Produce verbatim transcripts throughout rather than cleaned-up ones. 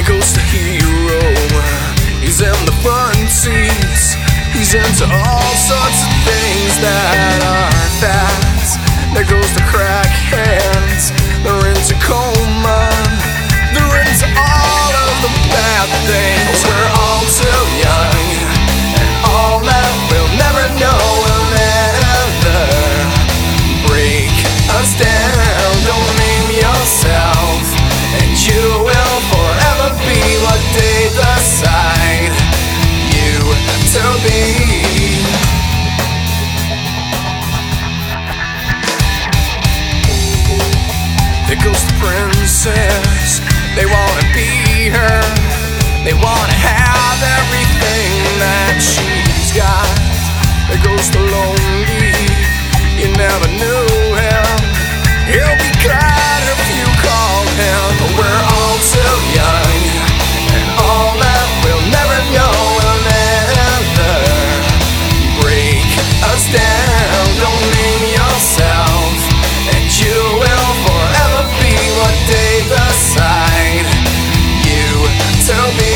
There goes the hero, he's in the front seats. He's into all sorts of things that are fads. There goes the crackheads, they're into coma. They're into all of the bad things. We're all too young, and all that we'll never know will never break us down. Don't name yourself, and you will forever be what they decide you to be. There goes the princess, they wanna be her. They wanna have everything that she's got. There goes the lonely, you never knew him. He'll be glad if you call him. But we're all too young, and all that we'll never know will never break us down. Don't name yourself, and you will forever be what they decide you to be.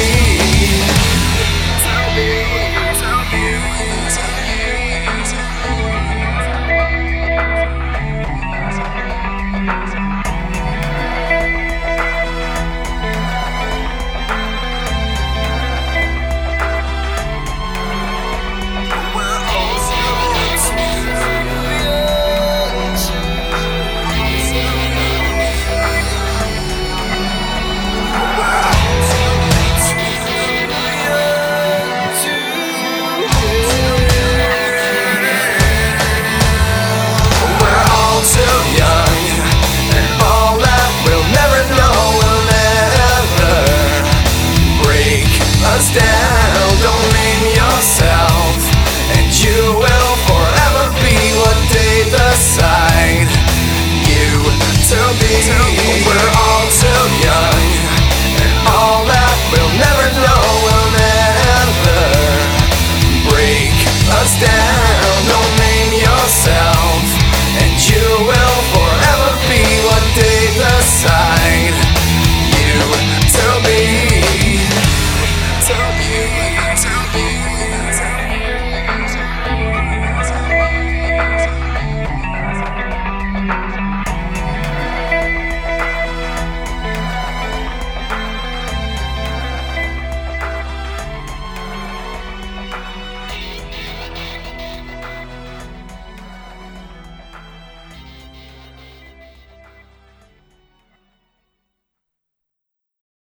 Us down.